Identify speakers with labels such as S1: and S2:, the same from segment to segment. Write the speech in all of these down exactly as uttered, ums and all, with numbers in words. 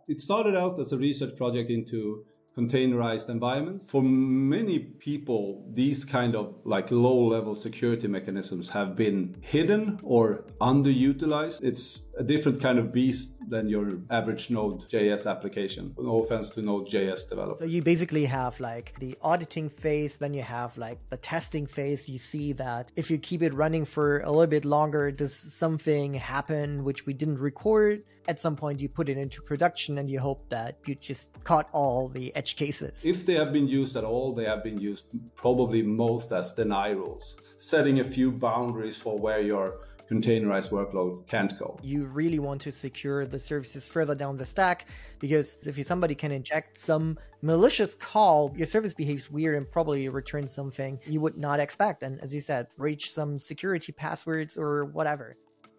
S1: it started out as a research project into containerized environments. For many people, these kind of like low-level security mechanisms have been hidden or underutilized. It's a different kind of beast than your average Node.js application. No offense to Node.js developers.
S2: So you basically have like the auditing phase, then you have like the testing phase. You see that if you keep it running for a little bit longer, does something happen which we didn't record? At some point you put it into production and you hope that you just caught all the edge cases.
S1: If they have been used at all, they have been used probably most as deny rules, setting a few boundaries for where your containerized workload can't go.
S2: You really want to secure the services further down the stack, because if you, somebody can inject some malicious call, your service behaves weird and probably returns something you would not expect. And as you said, breach some security passwords or whatever.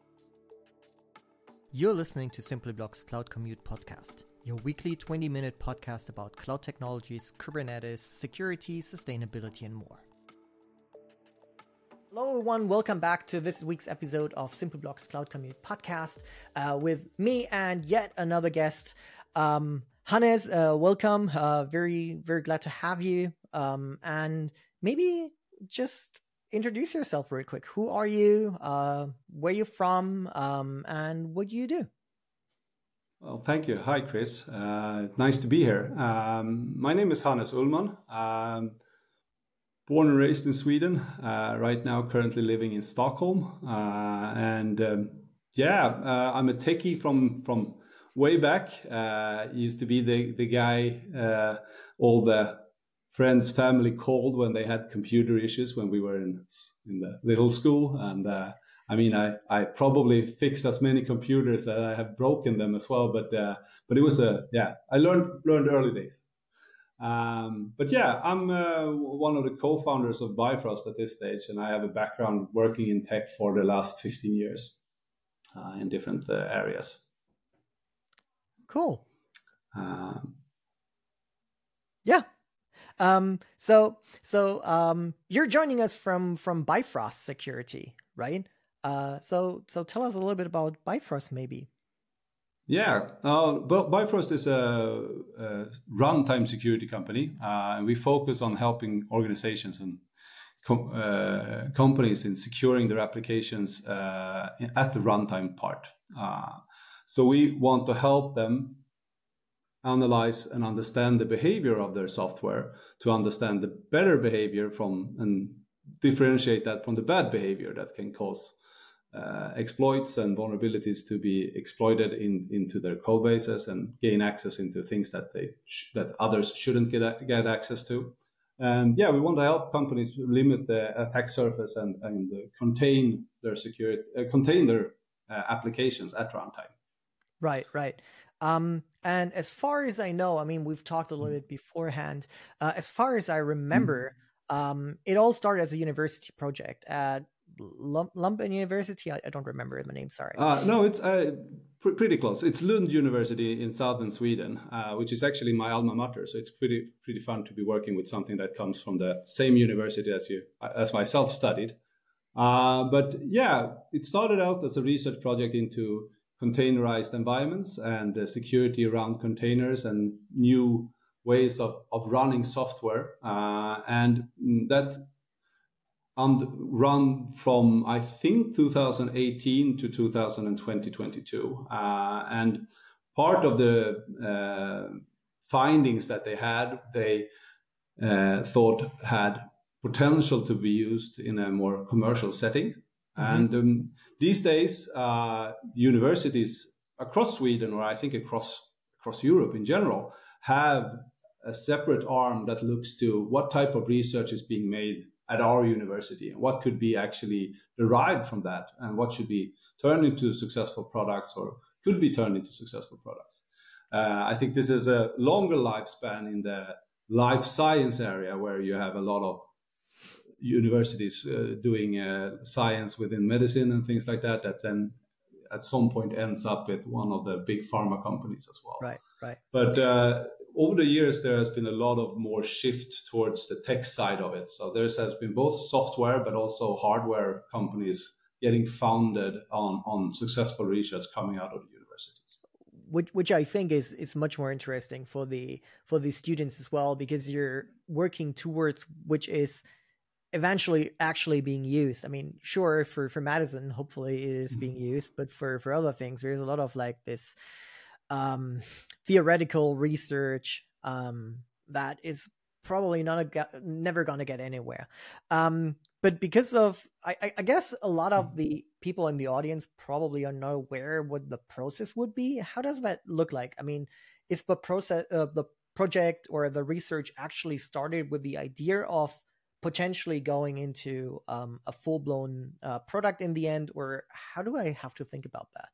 S2: You're listening to Simplyblocks Cloud Commute Podcast, your weekly twenty minute podcast about cloud technologies, Kubernetes, security, sustainability, and more. Hello everyone, welcome back to this week's episode of Simplyblocks Cloud Commute Podcast uh, with me and yet another guest. Um, Hannes, uh, welcome. Uh, very, very glad to have you. Um, and maybe just introduce yourself real quick. Who are you? Uh, where you from? Um, and what do you do?
S1: Well, thank you. Hi, Chris. Uh, nice to be here. Um, my name is Hannes Ullman. Um, born and raised in Sweden. Uh, right now, currently living in Stockholm. Uh, and um, yeah, uh, I'm a techie from from way back. Uh, used to be the the guy uh, all the friends, family called when they had computer issues when we were in in the little school. And uh, I mean, I, I probably fixed as many computers that I have broken them as well. But uh, but it was a yeah, I learned learned early days. Um, but yeah, I'm uh, one of the co-founders of Bifrost at this stage, and I have a background working in tech for the last fifteen years uh, in different uh, areas.
S2: Cool.
S1: Um,
S2: yeah. Um, so, so, um, you're joining us from, from Bifrost Security, right? Uh, so, so tell us a little bit about Bifrost maybe.
S1: Yeah, uh, Bifrost is a, a runtime security company, uh, and we focus on helping organizations and com- uh, companies in securing their applications uh, at the runtime part. Uh, so we want to help them analyze and understand the behavior of their software to understand the better behavior from and differentiate that from the bad behavior that can cause uh, exploits and vulnerabilities to be exploited in, into their code bases and gain access into things that they sh- that others shouldn't get get access to. And yeah, we want to help companies limit the attack surface and, and uh, contain their security, uh, contain their uh, applications at runtime.
S2: Right, right. Um, and as far as I know, I mean, we've talked a little bit beforehand. Uh, as far as I remember, mm. um, it all started as a university project at Lump- Lumpen University. I, I don't remember the name. Sorry.
S1: Uh, no, it's uh, pr- pretty close. It's Lund University in southern Sweden, uh, which is actually my alma mater. So it's pretty pretty fun to be working with something that comes from the same university as you as myself studied. Uh, but yeah, it started out as a research project into containerized environments and uh, security around containers and new ways of, of running software. Uh, and that um, run from, I think, two thousand eighteen to two thousand twenty, twenty-two. Uh, and part of the uh, findings that they had, they uh, thought had potential to be used in a more commercial setting. Mm-hmm. And um, these days, uh, universities across Sweden, or I think across across Europe in general, have a separate arm that looks to what type of research is being made at our university and what could be actually derived from that and what should be turned into successful products or could be turned into successful products. Uh, I think this is a longer lifespan in the life science area where you have a lot of universities uh, doing uh, science within medicine and things like that, that then at some point ends up with one of the big pharma companies as well.
S2: Right, right.
S1: But uh, over the years, there has been a lot of more shift towards the tech side of it. So there has been both software, but also hardware companies getting founded on, on successful research coming out of the universities.
S2: which which I think is is much more interesting for the for the students as well, because you're working towards which is eventually actually being used. I mean, sure, for for medicine, hopefully it is being used, but for for other things, there's a lot of like this um, theoretical research um, that is probably not a, never going to get anywhere. Um, but because of, I, I guess a lot of the people in the audience probably are not aware what the process would be. How does that look like? I mean, is the process, uh, the project or the research actually started with the idea of potentially going into um, a full-blown uh, product in the end, or how do I have to think about that?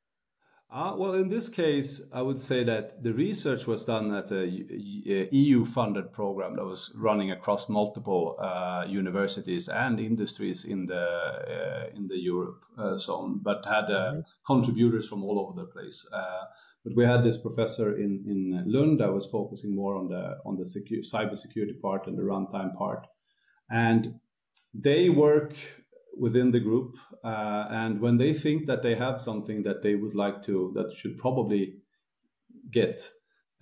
S1: Uh, well, in this case, I would say that the research was done at a E U-funded program that was running across multiple uh, universities and industries in the uh, in the Europe uh, zone, but had uh, mm-hmm. contributors from all over the place. Uh, but we had this professor in in Lund that was focusing more on the on the secure, cybersecurity part and the runtime part, and they work within the group, uh, and when they think that they have something that they would like to, that should probably get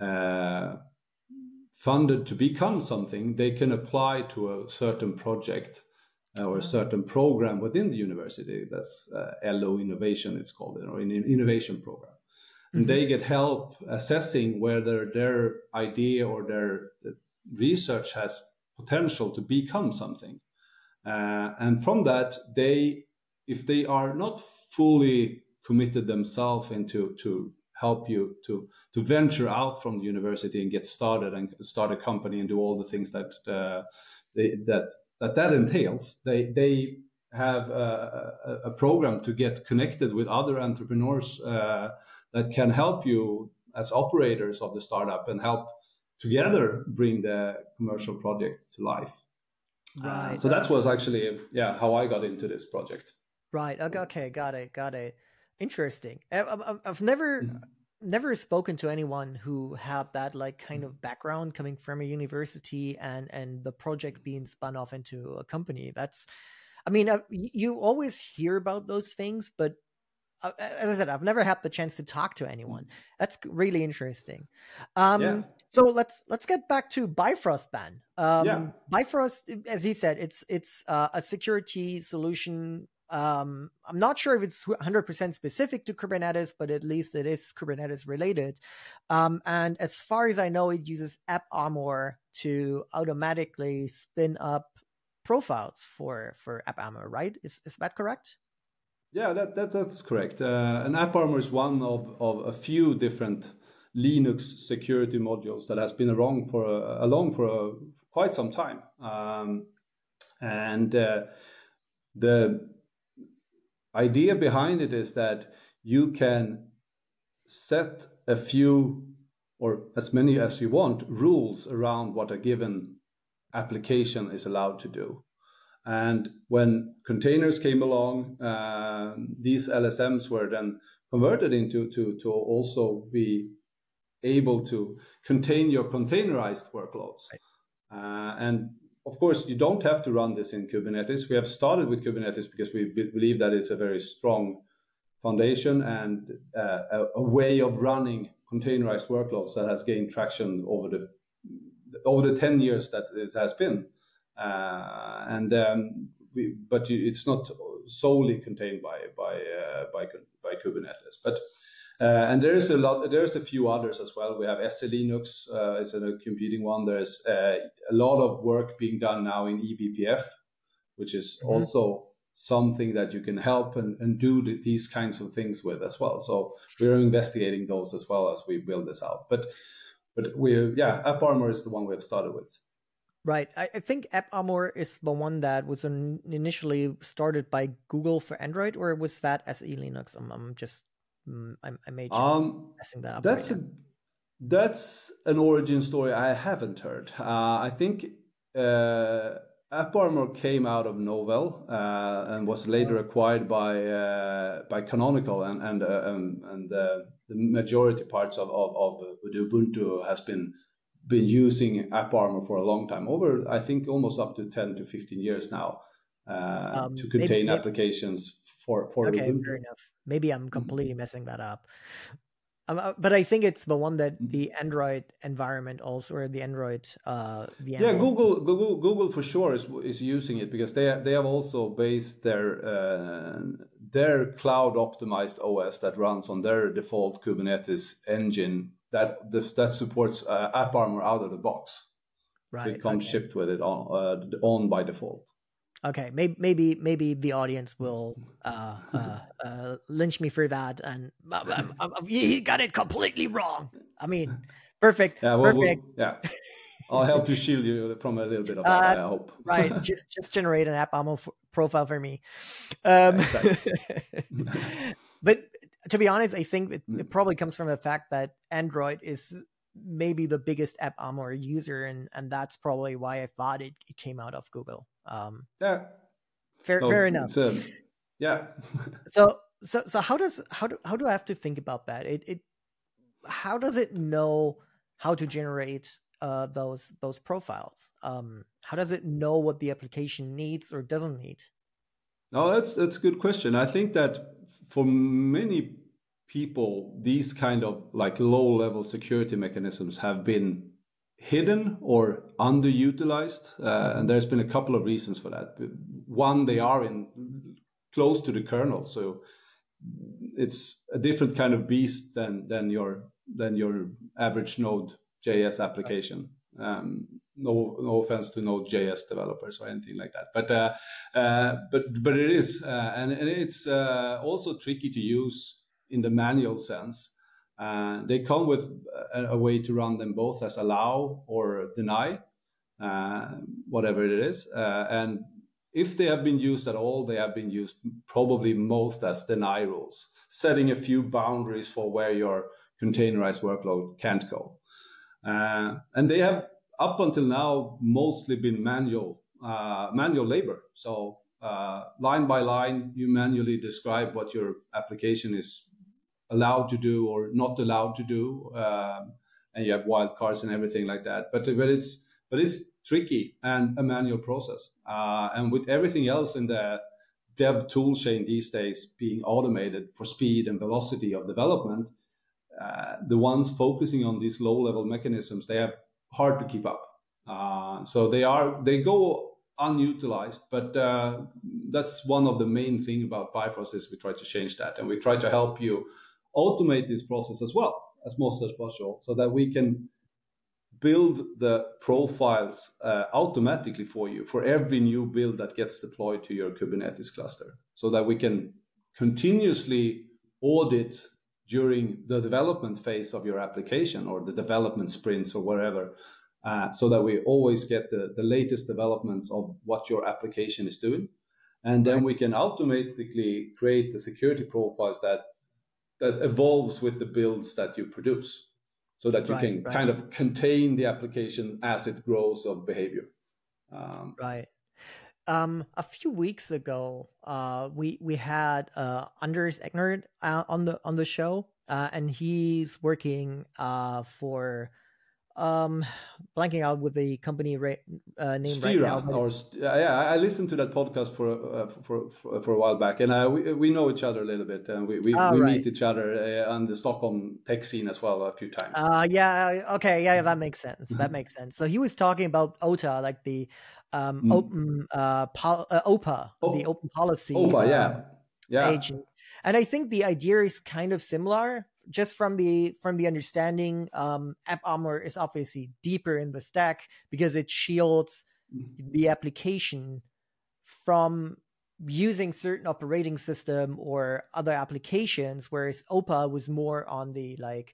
S1: uh, funded to become something, they can apply to a certain project uh, or a certain program within the university. That's uh, L O Innovation, it's called, or an innovation program. Mm-hmm. And they get help assessing whether their idea or their research has potential to become something. Uh, and from that, they, if they are not fully committed themselves into to help you to to venture out from the university and get started and start a company and do all the things that uh, they, that that that entails, they they have a, a, a program to get connected with other entrepreneurs uh, that can help you as operators of the startup and help together bring the commercial project to life.
S2: Right.
S1: Uh, so that was actually, yeah, how I got into this project.
S2: Right. Okay. okay got it. Got it. Interesting. I, I've never, mm-hmm. never spoken to anyone who had that like kind of background coming from a university and and the project being spun off into a company. That's, I mean, uh, you always hear about those things, but uh, as I said, I've never had the chance to talk to anyone. That's really interesting. Um, yeah. So let's let's get back to Bifrost then. Um, yeah. Bifrost, as he said, it's it's uh, a security solution. Um, I'm not sure if it's one hundred percent specific to Kubernetes, but at least it is Kubernetes related. Um, and as far as I know, it uses AppArmor to automatically spin up profiles for for AppArmor, right? Is is that correct?
S1: Yeah, that, that that's correct. Uh, and AppArmor is one of, of a few different Linux security modules that has been around for a, along for a, quite some time. Um, and uh, the idea behind it is that you can set a few or as many as you want rules around what a given application is allowed to do. And when containers came along, uh, these L S Ms were then converted into to, to also be able to contain your containerized workloads. Right. Uh, and of course, you don't have to run this in Kubernetes. We have started with Kubernetes because we be- believe that it's a very strong foundation and uh, a, a way of running containerized workloads that has gained traction over the over the ten years that it has been. Uh, and um, we, but you, it's not solely contained by by uh, by, by Kubernetes. But uh, and there's a lot. There's a few others as well. We have S E Linux. Uh, it's a competing one. There's uh, a lot of work being done now in E B P F, which is mm-hmm. also something that you can help and, and do the, these kinds of things with as well. So we're investigating those as well as we build this out. But but we yeah, AppArmor is the one we've started with.
S2: Right. I, I think AppArmor is the one that was an, initially started by Google for Android, or was that S E Linux? I'm, I'm just, I, I may just
S1: um,
S2: messing that up.
S1: That's
S2: right
S1: a, that's an origin story I haven't heard. Uh, I think uh, AppArmor came out of Novell uh, and was later acquired by uh, by Canonical, and and uh, um, and uh, the majority parts of of, of Ubuntu has been. been using AppArmor for a long time, over I think almost up to ten to fifteen years now, uh, um, to contain maybe, applications for for
S2: okay,
S1: Ubuntu.
S2: fair enough. Maybe I'm completely mm-hmm. messing that up. Um, uh, but I think it's the one that the Android environment also, or the Android uh, V M.
S1: Yeah, Google, Google, Google for sure is is using it because they they have also based their uh, their cloud optimized O S that runs on their default Kubernetes engine that that supports uh, AppArmor out of the box.
S2: Right.
S1: So it comes
S2: okay.
S1: shipped with it on uh, on by default.
S2: Okay, maybe maybe maybe the audience will uh, uh, uh, lynch me for that, and um, um, um, he got it completely wrong. I mean, perfect,
S1: Yeah, well,
S2: perfect.
S1: we'll, yeah. I'll help you shield you from a little bit of
S2: Uh,
S1: that, I hope.
S2: right, just just generate an AppArmor f- profile for me. Um,
S1: Yeah, exactly.
S2: But to be honest, I think it, it probably comes from the fact that Android is maybe the biggest AppArmor user, and and that's probably why I thought it, it came out of Google. Um,
S1: yeah.
S2: fair,
S1: No,
S2: fair enough.
S1: it's, um, yeah.
S2: so so so how does how do how do I have to think about that? It it how does it know how to generate uh, those those profiles? Um, how does it know what the application needs or doesn't need?
S1: No, that's that's a good question. I think that for many people, these kind of like low-level security mechanisms have been hidden or underutilized, uh, and there's been a couple of reasons for that. One, they are in close to the kernel, so it's a different kind of beast than than your than your average Node.js application. Um, no, no offense to Node.js developers or anything like that, but uh, uh, but but it is, uh, and, and it's uh, also tricky to use in the manual sense. Uh, they come with a, a way to run them both as allow or deny, uh, whatever it is, uh, and if they have been used at all, they have been used probably most as deny rules, setting a few boundaries for where your containerized workload can't go. Uh, and they have, up until now, mostly been manual uh, manual labor. So uh, line by line, you manually describe what your application is allowed to do or not allowed to do, um, and you have wildcards and everything like that. But but it's but it's tricky and a manual process. Uh, and with everything else in the dev tool chain these days being automated for speed and velocity of development, uh, the ones focusing on these low-level mechanisms, they have hard to keep up. Uh, so they are they go unutilized, but uh, that's one of the main thing about Bifrost is we try to change that, and we try to help you automate this process as well as most as possible, so that we can build the profiles uh, automatically for you for every new build that gets deployed to your Kubernetes cluster, so that we can continuously audit during the development phase of your application or the development sprints or whatever, uh, so that we always get the, the latest developments of what your application is doing. And then right. we can automatically create the security profiles that that evolves with the builds that you produce, so that you right, can right. kind of contain the application as it grows of behavior. Um,
S2: right. Um, a few weeks ago, uh, we we had uh, Anders Egnert uh, on the on the show, uh, and he's working uh, for um, blanking out with the company ra- uh, name
S1: Stira,
S2: right now.
S1: or yeah, I listened to that podcast for uh, for, for for a while back, and uh, we we know each other a little bit, and we we, oh, we right. meet each other uh, on the Stockholm tech scene as well a few times.
S2: Uh, yeah, okay, yeah, that makes sense. That makes sense. So he was talking about O T A, like the um, mm. open uh, pol- uh, O P A, oh, the open policy.
S1: O P A,
S2: um,
S1: yeah, yeah.
S2: Agent. And I think the idea is kind of similar, just from the from the understanding. Um, AppArmor is obviously deeper in the stack because it shields the application from using certain operating system or other applications, whereas O P A was more on the like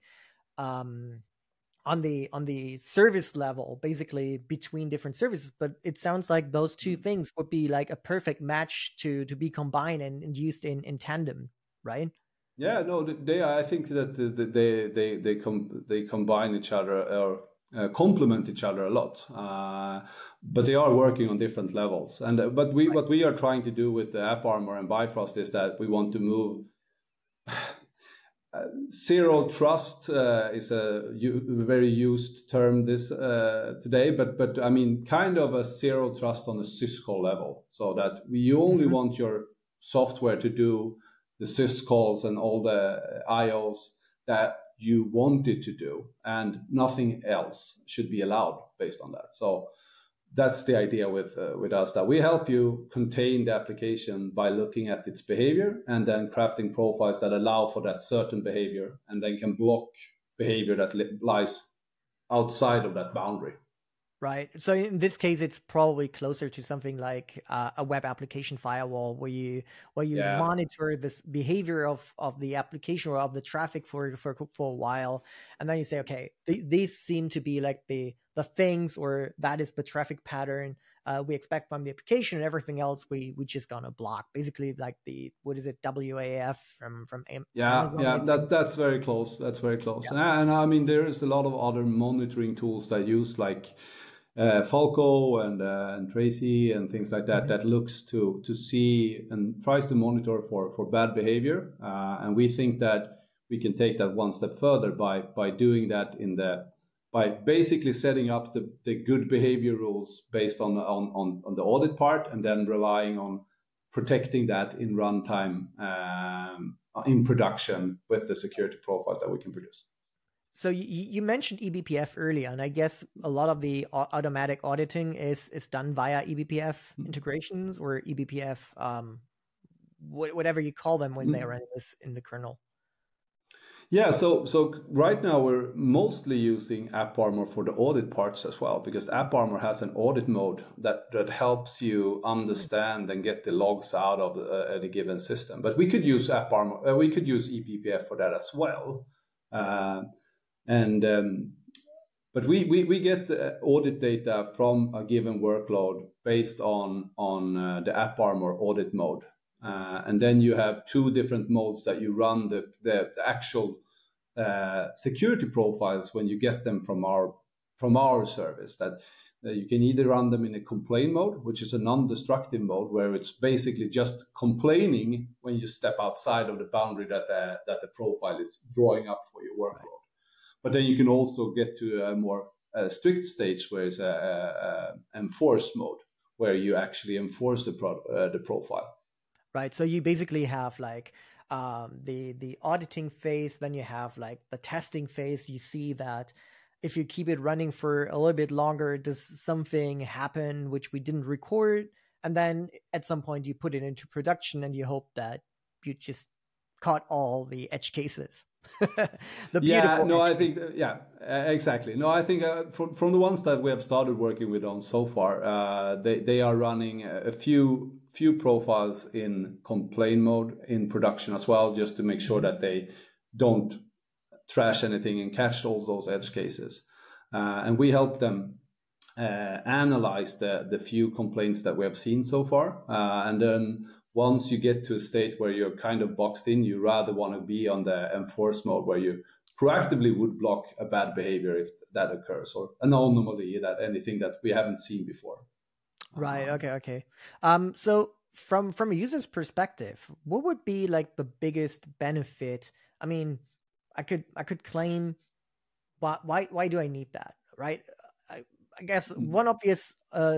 S2: um, on the on the service level, basically between different services. But it sounds like those two things would be like a perfect match to to be combined and, and used in in tandem, right?
S1: Yeah, no, they. I think that they they they com- they combine each other or uh, complement each other a lot, uh, but they are working on different levels. And uh, but we right. what we are trying to do with the AppArmor and Bifrost is that we want to move. Uh, zero trust uh, is a u- very used term this uh, today, but but I mean kind of a zero trust on a syscall level, so that we, you only mm-hmm. want your software to do the syscalls and all the I Os that you want it to do, and nothing else should be allowed based on that. So that's the idea with uh, with us, that we help you contain the application by looking at its behavior and then crafting profiles that allow for that certain behavior, and then can block behavior that li- lies outside of that boundary.
S2: Right. So in this case, it's probably closer to something like uh, a web application firewall, where you where you
S1: Yeah.
S2: monitor this behavior of, of the application or of the traffic for for for a while, and then you say, okay, th- these seem to be like the the things, or that is the traffic pattern uh, we expect from the application, and everything else we we just gonna block. Basically, like the what is it, W A F from from Am-
S1: Yeah,
S2: Amazon?
S1: yeah, that that's very close. That's very close.
S2: Yeah.
S1: And, and I mean, there is a lot of other monitoring tools that use like uh, Falco and uh, and Tracy and things like that,
S2: Mhm.
S1: that looks to to see and tries to monitor for for bad behavior. Uh, and we think that we can take that one step further by by doing that in the by basically setting up the, the good behavior rules based on, on on on the audit part, and then relying on protecting that in runtime um, in production with the security profiles that we can produce.
S2: So you, you mentioned E B P F earlier, and I guess a lot of the au- automatic auditing is is done via E B P F integrations or E B P F, um, wh- whatever you call them when they run this in the kernel.
S1: Yeah, so so right now we're mostly using AppArmor for the audit parts as well, because AppArmor has an audit mode that, that helps you understand and get the logs out of uh, any given system. But we could use AppArmor, uh, we could use E B P F for that as well. Uh, and um, but we, we, we get uh, audit data from a given workload based on on uh, the AppArmor audit mode. Uh, and then you have two different modes that you run the, the, the actual uh, security profiles when you get them from our from our service. That uh, you can either run them in a complaint mode, which is a non-destructive mode, where it's basically just complaining when you step outside of the boundary that the, that the profile is drawing up for your workload. Right. But then you can also get to a more uh, strict stage, where it's a, a, a enforce mode, where you actually enforce the pro, uh, the profile.
S2: Right. So you basically have like um, the the auditing phase, then you have like the testing phase. You see that if you keep it running for a little bit longer, does something happen which we didn't record? And then at some point you put it into production, and you hope that you just caught all the edge cases.
S1: the yeah, no, I think, uh, yeah, uh, exactly. No, I think uh, from, from the ones that we have started working with on so far, uh, they, they are running a few few profiles in complaint mode in production as well, just to make sure that they don't trash anything and catch all those edge cases. Uh, and we help them uh, analyze the, the few complaints that we have seen so far. Uh, and then once you get to a state where you're kind of boxed in, you rather want to be on the enforce mode, where you proactively would block a bad behavior if that occurs, or an anomaly, that anything that we haven't seen before.
S2: Right. Okay. Okay. Um, so from from a user's perspective, what would be like the biggest benefit? I mean, I could I could claim, why why why do I need that? Right. I, I guess one obvious uh,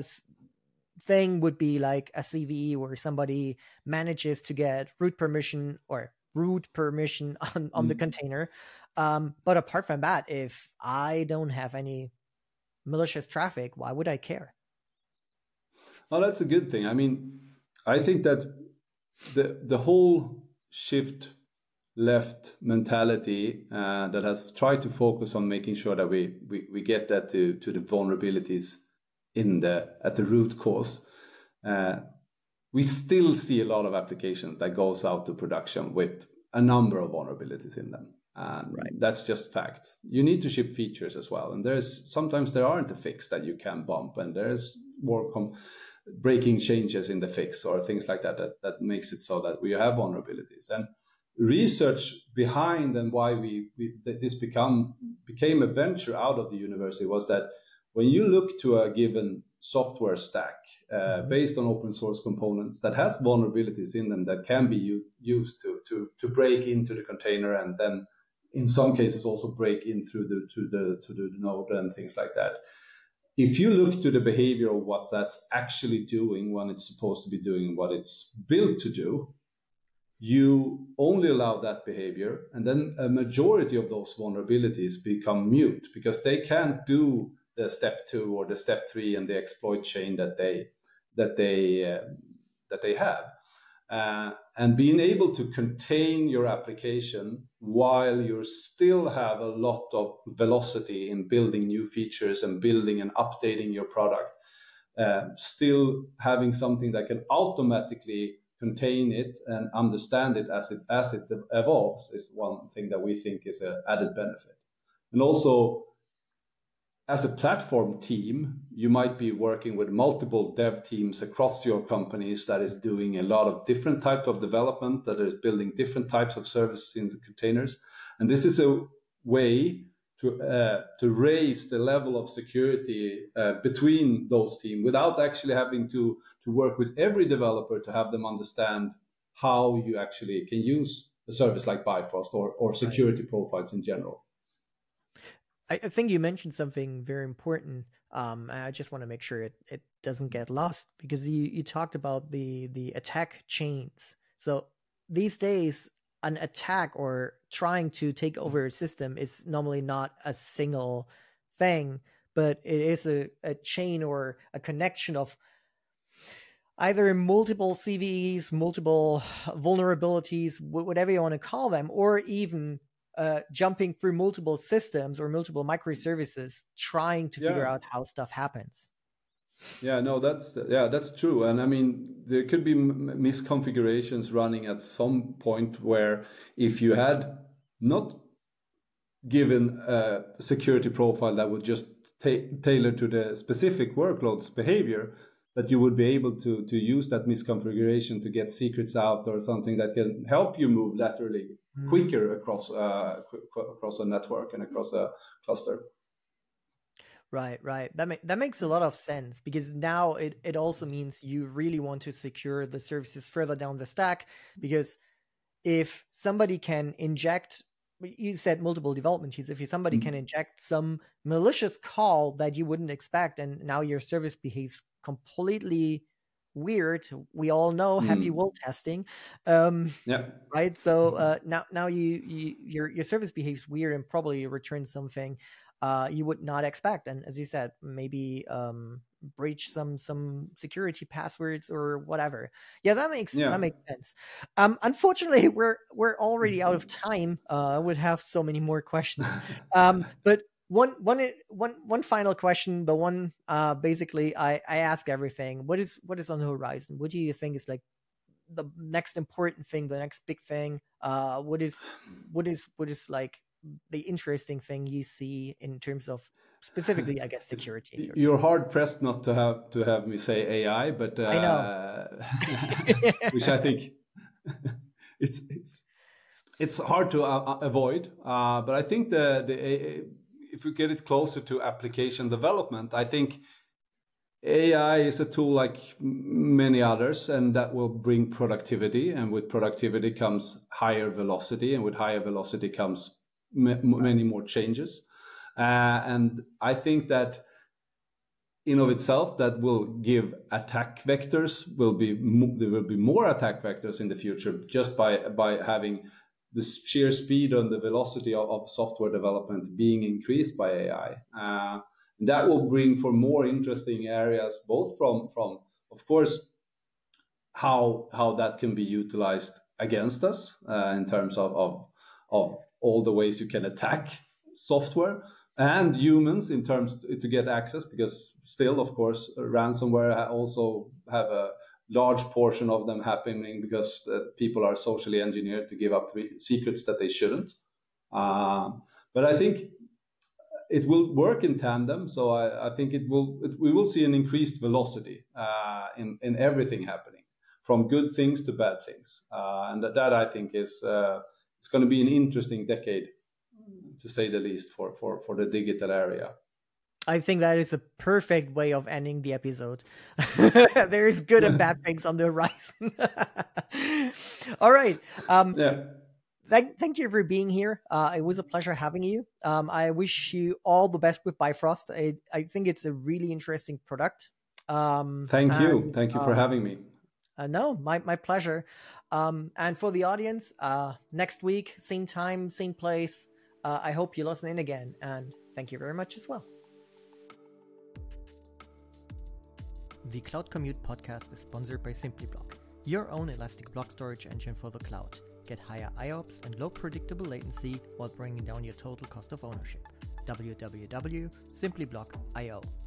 S2: thing would be like a C V E, where somebody manages to get root permission or root permission on, on mm. the container. Um, but apart from that, if I don't have any malicious traffic, why would I care?
S1: Oh, that's a good thing. I mean, I think that the the whole shift left mentality uh, that has tried to focus on making sure that we, we, we get that to, to the vulnerabilities in the at the root cause. Uh, we still see a lot of applications that goes out to production with a number of vulnerabilities in them. And right. That's just fact. You need to ship features as well. And there's sometimes there aren't a fix that you can bump, and there's more com- breaking changes in the fix or things like that, that that makes it so that we have vulnerabilities. And research behind and why we, we this become became a venture out of the university was that when you look to a given software stack uh, mm-hmm. based on open source components that has vulnerabilities in them that can be u- used to to to break into the container, and then in some cases also break in through the to the to the node and things like that. If you look to the behavior of what that's actually doing when it's supposed to be doing what it's built to do, you only allow that behavior, and then a majority of those vulnerabilities become mute because they can't do the step two or the step three and the exploit chain that they that they uh, that they have. Uh, and being able to contain your application while you still have a lot of velocity in building new features and building and updating your product, uh, still having something that can automatically contain it and understand it as it as it evolves is one thing that we think is an added benefit. And also, as a platform team, you might be working with multiple dev teams across your companies that is doing a lot of different types of development, that is building different types of services in the containers. And this is a way to uh, to raise the level of security uh, between those teams without actually having to, to work with every developer to have them understand how you actually can use a service like Bifrost or, or security right. profiles in general.
S2: I think you mentioned something very important. Um, I just want to make sure it, it doesn't get lost, because you, you talked about the, the attack chains. So these days, an attack or trying to take over a system is normally not a single thing, but it is a, a chain or a connection of either multiple C V Es, multiple vulnerabilities, whatever you want to call them, or even Uh, jumping through multiple systems or multiple microservices, trying to yeah. figure out how stuff happens.
S1: Yeah, no, that's yeah, that's true. And I mean, there could be m- misconfigurations running at some point where if you had not given a security profile that would just ta- tailor to the specific workload's behavior, that you would be able to to use that misconfiguration to get secrets out or something that can help you move laterally mm. quicker across uh, qu- across a network and across a cluster.
S2: Right, right. That ma- that makes a lot of sense, because now it, it also means you really want to secure the services further down the stack, because if somebody can inject, you said multiple development teams, if somebody mm-hmm. can inject some malicious call that you wouldn't expect, and now your service behaves completely weird. We all know mm. happy wheel testing. Um,
S1: yeah.
S2: Right. So uh, now now you, you your your service behaves weird and probably returns something uh, you would not expect. And as you said, maybe um, breach some some security passwords or whatever. Yeah, that makes yeah. that makes sense. Um, unfortunately, we're we're already out of time. Uh, I would have so many more questions. Um, but one one one one final question, the one uh, basically I, I ask everything. What is what is on the horizon? What do you think is like the next important thing, the next big thing? Uh, what is what is what is like the interesting thing you see in terms of specifically, I guess, security?
S1: You're hard pressed not to have to have me say A I, but uh,
S2: I know,
S1: which I think it's it's it's hard to uh, avoid. Uh, but I think the the if we get it closer to application development, I think A I is a tool like many others, and that will bring productivity. And with productivity comes higher velocity, and with higher velocity comes m- many more changes. Uh, and I think that in of itself, that will give attack vectors, will be mo- there will be more attack vectors in the future just by by having the sheer speed and the velocity of, of software development being increased by A I. Uh, and that will bring for more interesting areas, both from, from of course, how how that can be utilized against us uh, in terms of, of, of all the ways you can attack software, and humans in terms to, to get access, because still, of course, ransomware also have a large portion of them happening because uh, people are socially engineered to give up secrets that they shouldn't. Uh, but I think it will work in tandem. So I, I think it will. It, we will see an increased velocity uh, in in everything happening, from good things to bad things, uh, and that, that I think is uh, it's going to be an interesting decade, to say the least, for for for the digital area.
S2: I think that is a perfect way of ending the episode. There's good and bad things on the horizon. All right. Um,
S1: yeah.
S2: Thank, thank you for being here. Uh, it was a pleasure having you. Um, I wish you all the best with Bifrost. I, I think it's a really interesting product. Um,
S1: thank you.
S2: and,
S1: Thank you for
S2: um,
S1: having me.
S2: Uh, no, my, my pleasure. Um, and for the audience, uh, next week, same time, same place. Uh, I hope you listen in again, and thank you very much as well. The Cloud Commute podcast is sponsored by SimplyBlock, your own elastic block storage engine for the cloud. Get higher I O P S and low predictable latency while bringing down your total cost of ownership. w w w dot simply block dot i o